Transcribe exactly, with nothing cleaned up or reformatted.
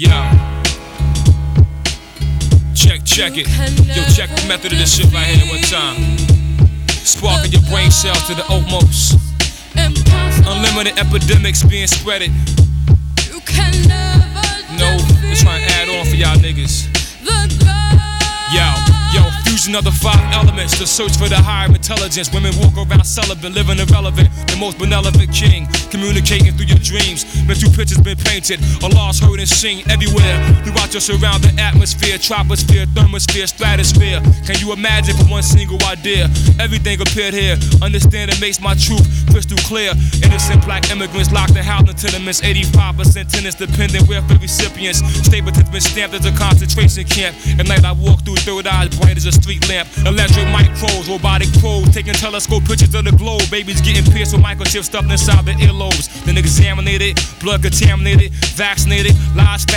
Yo, check, check it. Yo, check the method of this shit right here one time. Sparking your brain cells to the utmost. Unlimited epidemics being spreaded. No, just trying to add on for y'all niggas. Yo, yo, fusion of the five elements, the search for the higher intelligence. Women walk around celibate, living irrelevant. The most benevolent king, communicating through your dreams. Mental pictures been painted, Allah's heard and seen everywhere. Throughout your surrounding atmosphere, troposphere, thermosphere, stratosphere. Can you imagine for one single idea? Everything appeared here. Understanding makes my truth crystal clear. Innocent black immigrants locked in housing tenements. eighty-five percent tenants dependent welfare recipients. Stapleton's been stamped as a concentration camp. At night I walk through third eyes bright as a street lamp. Electric micros, robotic probes, taking telescope pictures of the globe. Babies getting pierced with microchips stuffed inside their earlobes. Then examinated, blood contaminated, vaccinated, lies